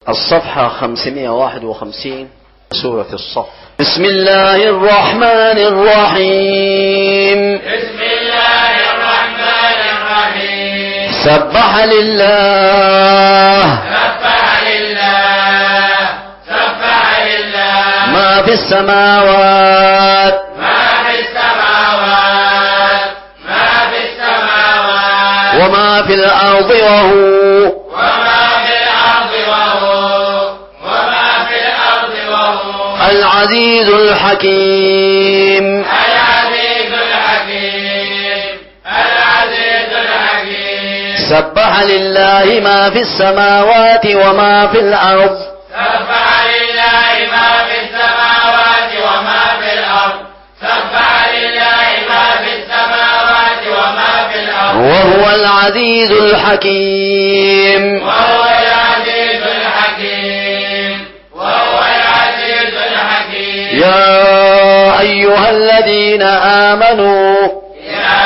الصفحة 551 سورة الصف. بسم الله الرحمن الرحيم. بسم الله الرحمن الرحيم. سبح لله. سبح لله. سبح لله. ما في السماوات. ما في السماوات. ما في السماوات. وما في الأرض وهو. وما في الأرض وهو. وما في الأرض وهو. العزيز الحكيم. العزيز الحكيم. العزيز الحكيم. سبح لله ما في السماوات وما في الأرض. سبح لله ما في السماوات وما في الأرض. سبح لله ما في السماوات وما في الأرض. وهو العزيز الحكيم. وهو العزيز الحكيم. وهو العزيز الحكيم. يا أيها الذين آمنوا. يا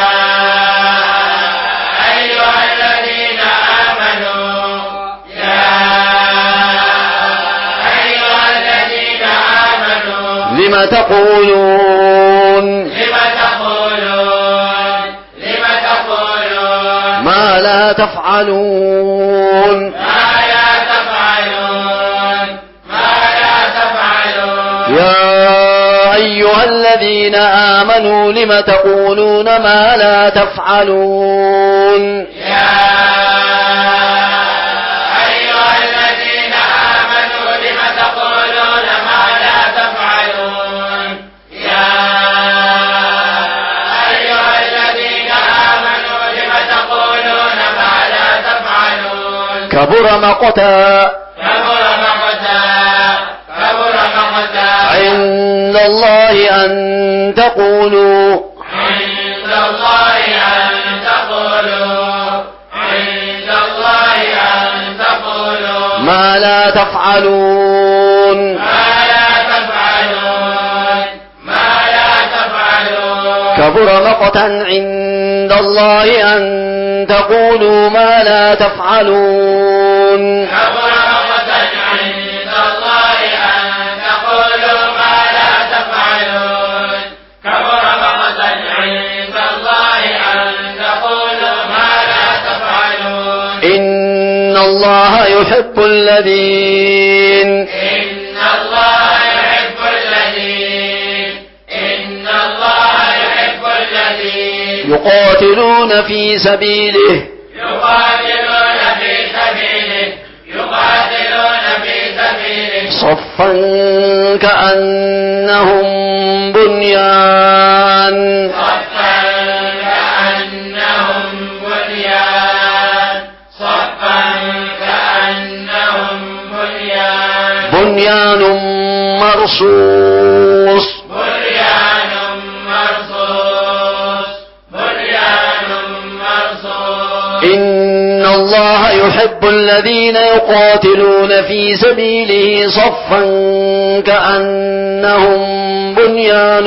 أيها الذين آمنوا. يا أيها الذين آمنوا. لم تقولون. لم تقولون. لم تقولون. ما لا تفعلون. ما لا تفعلون. ما لا تفعلون. يا أيها الذين آمنوا لم تقولون ما لا تفعلون. يا أيها الذين آمنوا لم تقولون ما لا تفعلون. يا أيها الذين آمنوا لم تقولون ما لا تفعلون. كبر مقتا. كبر مقتا. كبر مقتا. عند الله أن تقولوا. عند الله أن تقولوا. عند الله أن تقولوا. ما لا تفعلون. ما لا تفعلون. ما لا تفعلون. كبر مقتا عند الله أن تقولوا ما لا تفعلون. كبر مقتا عند الله أن تقولوا ما لا تفعلون. كبر مقتا عند الله أن تقولوا ما لا تفعلون. إن الله يحب الذين. إن الله يحب الذين. إن الله يحب الذين. يقاتلون في سبيله. يقاتلون في سبيله. يقاتلون في سبيله. صفا كأنهم بنيان. صفا كأنهم بنيان. صفا كأنهم بنيان. بنيان مرصوص. بنيان مرصوص. بنيان مرصوص. إن الله يحب الذين يقاتلون في سبيله صفا كأنهم بنيان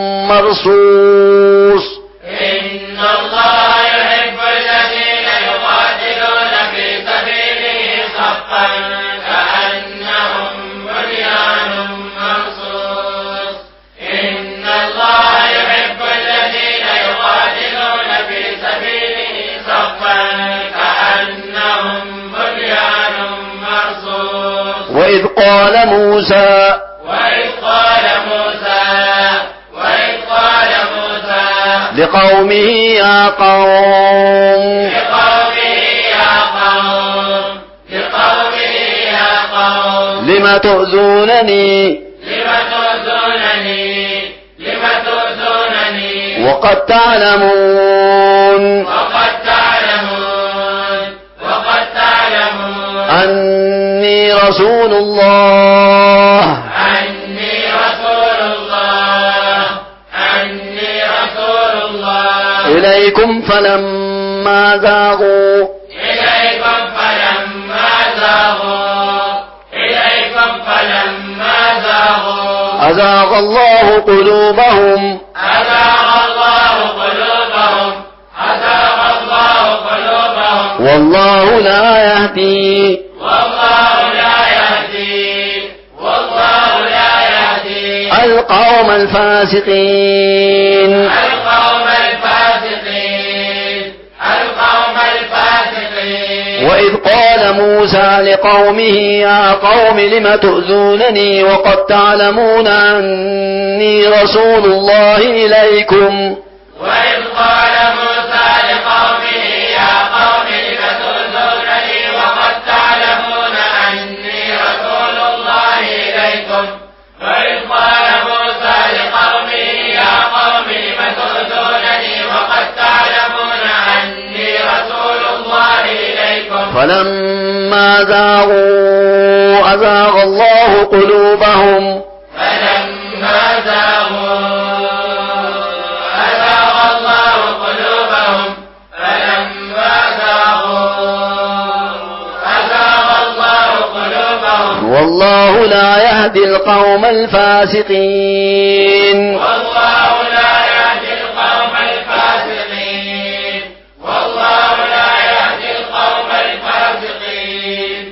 مرصوص. إن الله يحب الذين يقاتلون في سبيله صفا كأنهم بنيان مرصوص. إن الله يحب الذين يقاتلون في سبيله صفا كأنهم بنيان مرصوص. وإذ قال موسى. وإذ قال موسى. وإذ قال موسى لقومه يا قوم. لقومه يا قوم. لقومه يا قوم. لم تؤذونني. لم تؤذونني. لم تؤذونني. وقد تعلمون. وقد تعلمون. وقد تعلمون. أني رسول الله. أني رسول الله. أني رسول الله. إليكم فلما زاغوا. إليكم فلما زاغوا. إليكم فلما زاغوا. أزاغ الله قلوبهم. أزاغ الله قلوبهم. أزاغ الله قلوبهم. والله لا يهدي. والله لا القوم الفاسقين. وإذ قال موسى لقومه يا قوم لم تؤذونني وقد تعلمون أني رسول الله إليكم. وإذ قال موسى لقومه يا قوم لم تؤذونني وقد تعلمون أني رسول الله إليكم. وإذ قال موسى لقومه يا قوم لم تؤذونني وقد تعلمون أني رسول الله إليكم. فلما زاغوا أزاغ الله قلوبهم. فلما زاغوا أزاغ الله قلوبهم. فلما زاغوا أزاغ الله قلوبهم. والله لا يهدي القوم الفاسقين. والله لا يهدي القوم الفاسقين. والله لا يهدي القوم الفاسقين.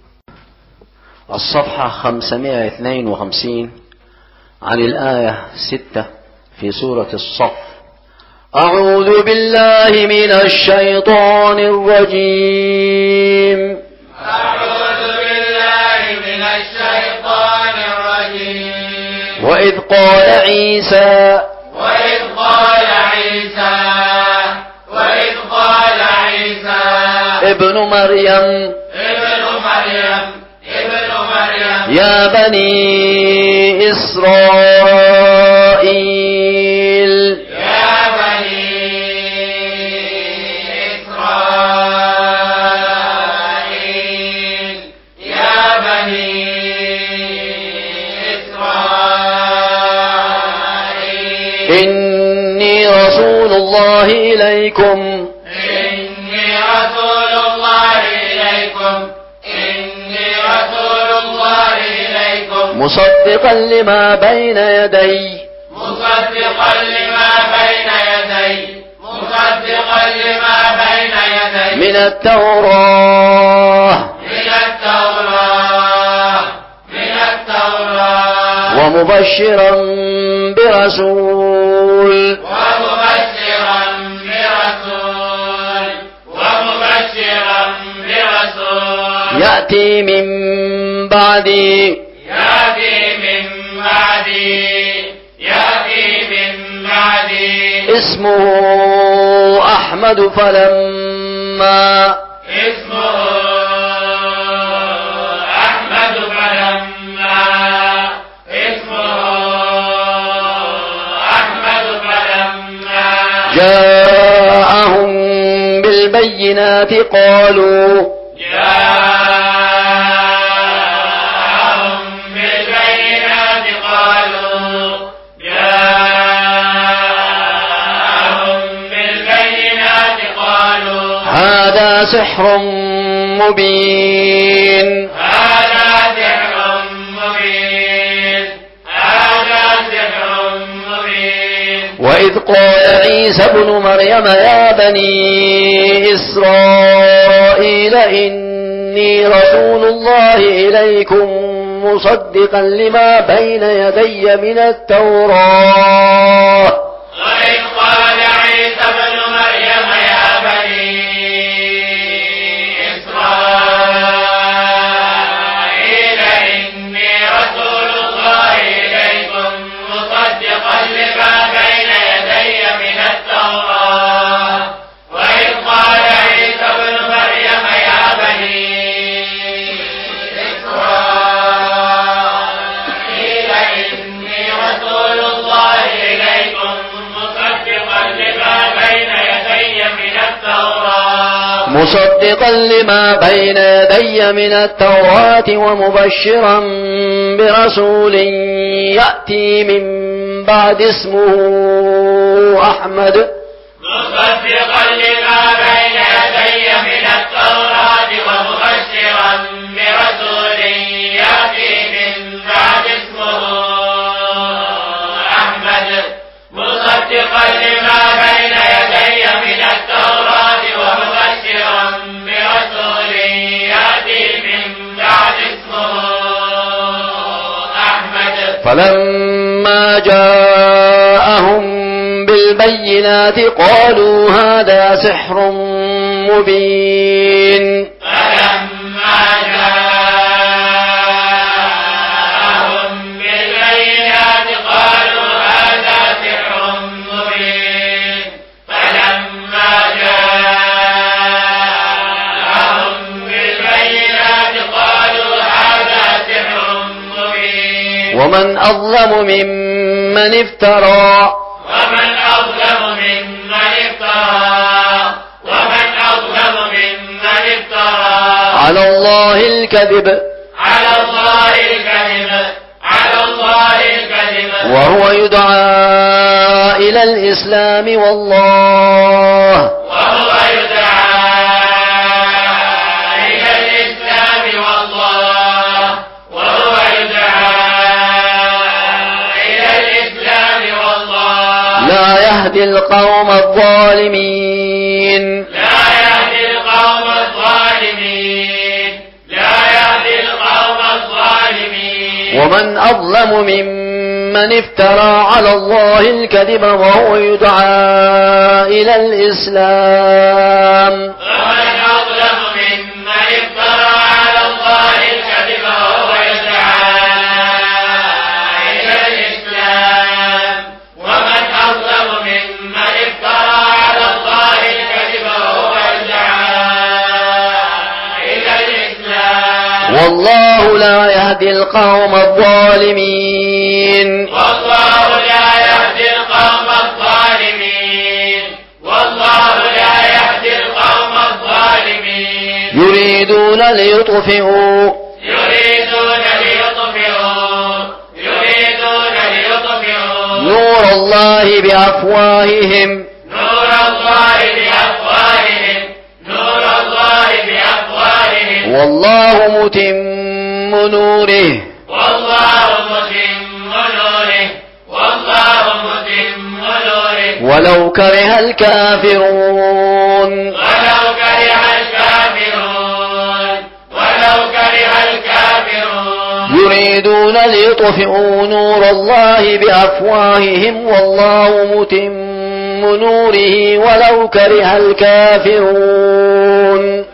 الصفحة 552 عن الآية 6 في سورة الصف. أعوذ بالله من الشيطان الرجيم. أعوذ بالله من الشيطان الرجيم. وإذ قال عيسى وإذ قال عيسى وإذ قال عيسى ابن مريم يا بني إسرائيل يا بني إسرائيل يا بني إسرائيل إني رسول الله إليكم إني رسول الله إليكم. إني رسول الله إليكم. مصدقا لما بين يدي مصدقا لما بين يدي. مصدقا لما بين يدي من التوراة من التوراة. من التوراة. ومبشرا برسول ومبشرا برسول. ومبشرا برسول يأتي من بعدي يأتي من بعدي. يأتي من بعدي اسمه أحمد فلما اسمه أحمد فلما. اسمه أحمد فلما جاءهم بالبينات قالوا جاءهم بالبينات قالوا. جاءهم بالبينات قالوا هذا سحر مبين. هذا سحر مبين. هذا سحر مبين. وإذ قال عيسى ابن مريم يا بني إسرائيل إني رسول الله إليكم مصدقا لما بين يدي من التوراة. وإذ قال عيسى ابن مريم يا بني إسرائيل إني رسول الله إليكم مصدقا لما بين يدي من التوراة. وإذ قال عيسى ابن مريم يا بني إسرائيل إني رسول الله إليكم مصدقا لما بين يدي من التوراة. مصدقا لما بين يدي من التوراة ومبشرا برسول يأتي من بعد اسمه أحمد. مصدقا لما بين يدي من التوراة ومبشرا برسول يأتي من بعد اسمه أحمد. مصدقا لما بين يدي من التوراة ومبشرا برسول يأتي من بعد اسمه أحمد. فلما فلما جاءهم بالبينات قالوا هذا سحر مبين فلما جاءهم بالبينات قالوا هذا سحر مبين فلما جاءهم بالبينات قالوا هذا سحر مبين ومن أظلم ممن افترى على الله الكذب وهو يدعى إلى الإسلام والله لا يهدي القوم الظالمين ومن أظلم ممن افترى على الله الكذب وهو يدعى إلى الإسلام والله لا يهدي القوم الظالمين يريدون ليطفئوا نور الله بأفواههم والله متم نوره ولو كره الكافرون يريدون ليطفئوا نور الله بأفواههم والله متم نوره ولو كره الكافرون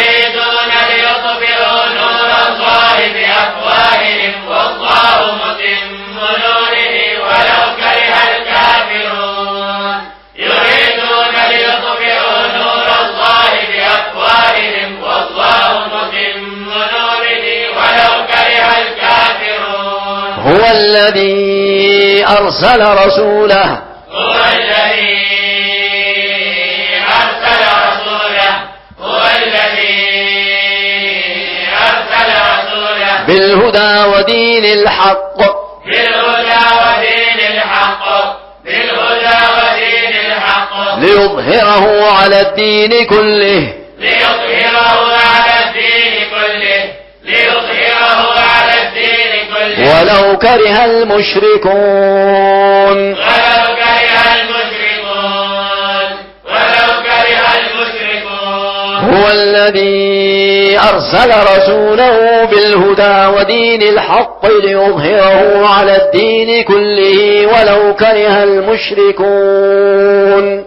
هو الذي أرسل رسوله بالهدى ودين الحق ليظهره على الدين كله ولو كره المشركون هو الذي أرسل رسوله بالهدى ودين الحق ليظهره على الدين كله ولو كره المشركون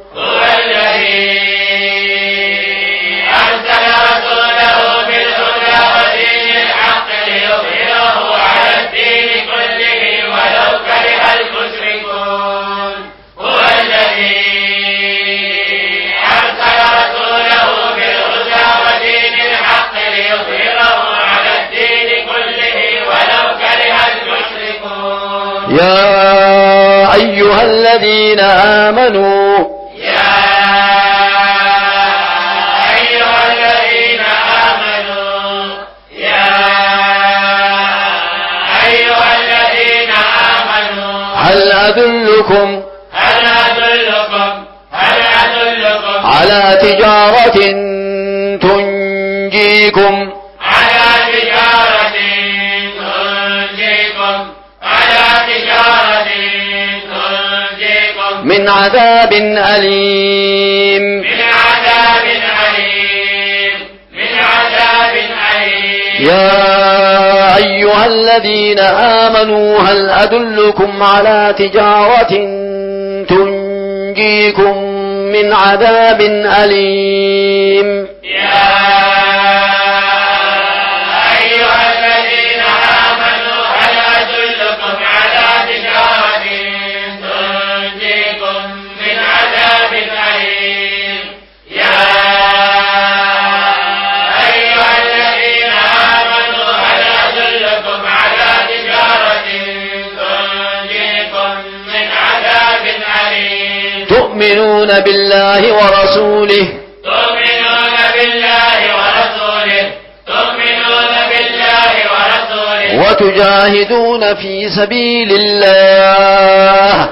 يا أيها الذين آمنوا هل أدلكم على تجارة تنجيكم من عذاب أليم يا أيها أيها الذين آمنوا هل أدلكم على تجارة تنجيكم من عذاب أليم يا أيها الذين آمنوا هل أدلكم على تجارة تنجيكم من عذاب أليم يا أيها الذين آمنوا هل أدلكم على تجارة تنجيكم من عذاب أليم تؤمنون بالله ورسوله وتجاهدون في سبيل الله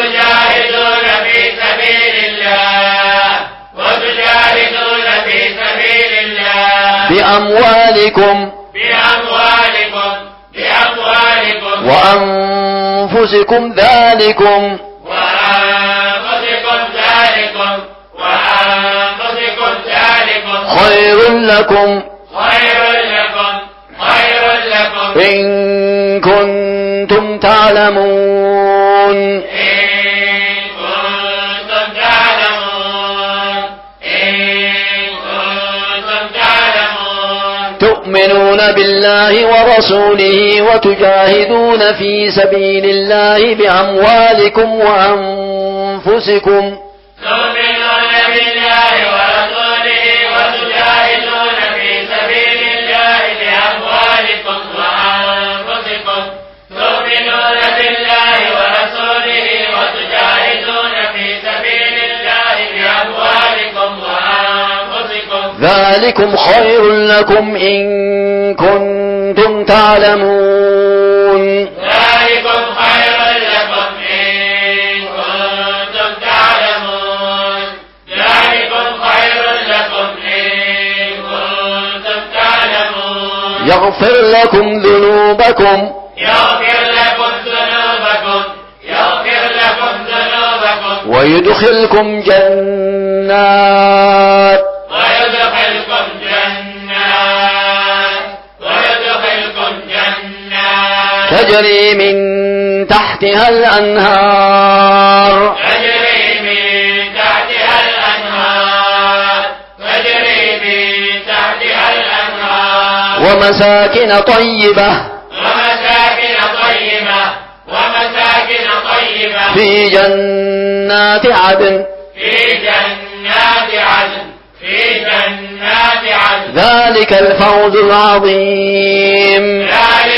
بأموالكم وأنفسكم ذلكم خير لكم إن كنتم تعلمون تؤمنون بالله ورسوله وتجاهدون في سبيل الله بأموالكم وأنفسكم ذلكم خير لكم إن كنتم تعلمون يغفر لكم ذنوبكم ويدخلكم جنات تجري من تحتها الأنهار ومساكن طيبة في جنات عدن ذلك الفوز العظيم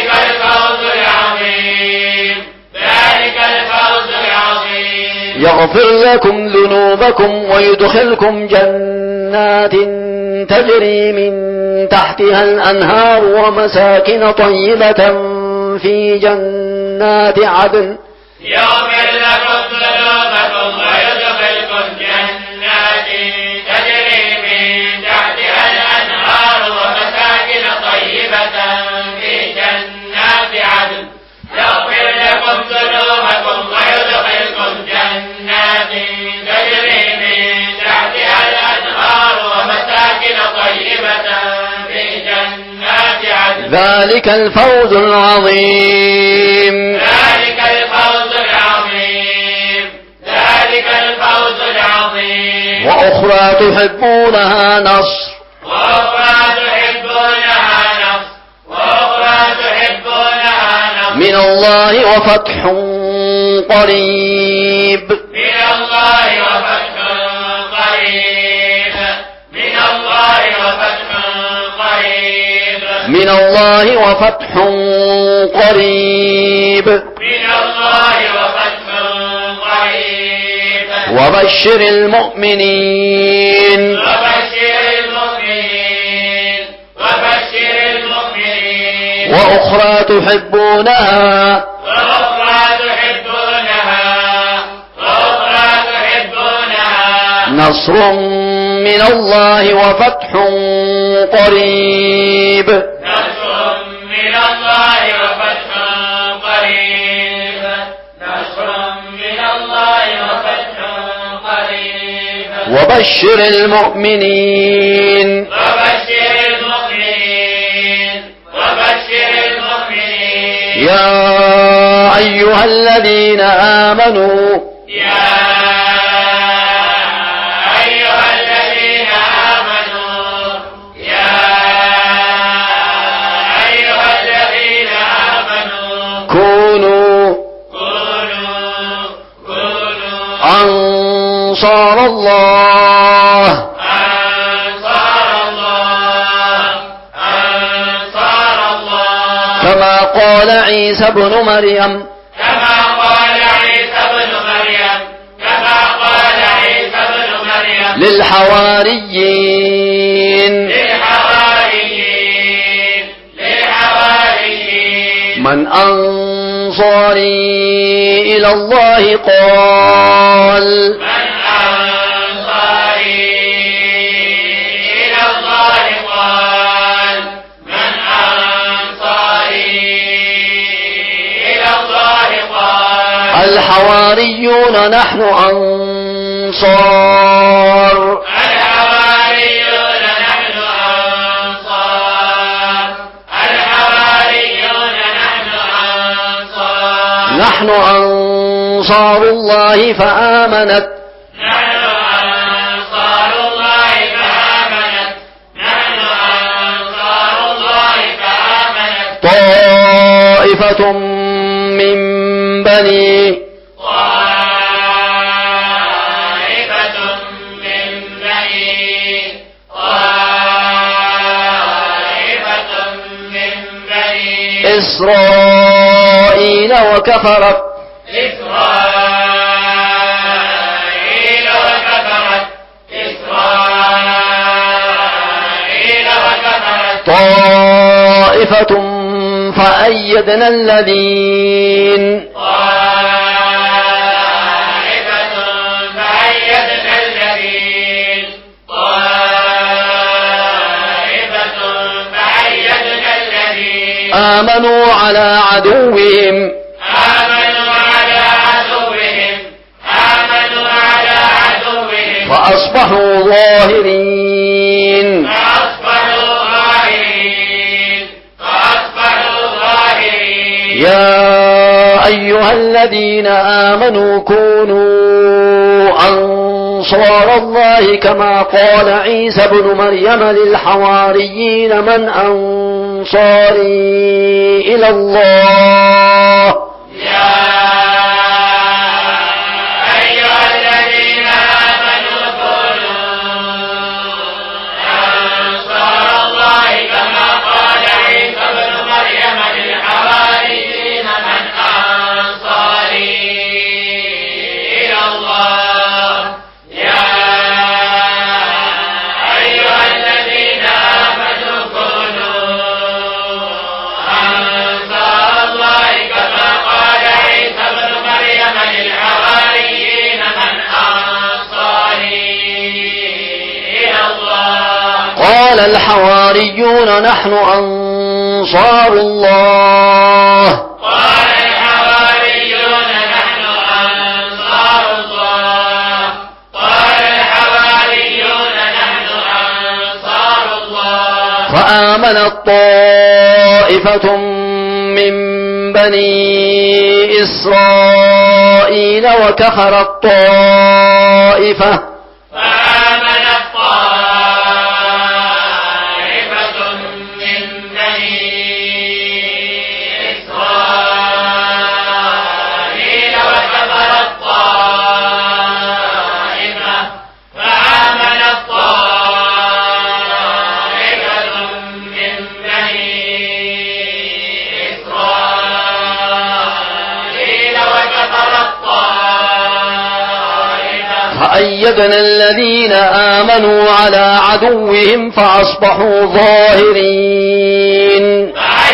يغفر لكم ذنوبكم ويدخلكم جنات تجري من تحتها الأنهار ومساكن طيبة في جنات عدن يغفر لكم ذنوبكم ويدخلكم جنات تجري من تحتها الأنهار ومساكن طيبة في جنات عدن يغفر لكم ذنوبكم ويدخلكم جنات تجري من تحتها الأنهار ومساكن طيبة في جنات عدن ذلك الفوز العظيم وأخرى تحبونها نصر من الله وفتح قريب من الله وفتح قريب وبشر المؤمنين وأخرى تحبونها نصر من الله وفتح قريب وبشر المؤمنين يا أيها الذين آمنوا كونوا أنصار الله كما قال عيسى ابن مريم للحواريين من أنصاري إلى الله قال الحواريون نحن أنصار نحن أنصار الله فآمنت طائفة من بني إسرائيل وكفرت طائفة فأيدنا الذين آمنوا على عدوهم فأصبحوا ظاهرين يا أيها الذين آمنوا كونوا أنصار الله كما قال عيسى بن مريم للحواريين من أنصاري إلى الله قال الحواريون نحن أنصار الله فآمنت طائفة من بني إسرائيل وكفرت طائفة فأيدنا الذين آمنوا على عدوهم فأصبحوا ظاهرين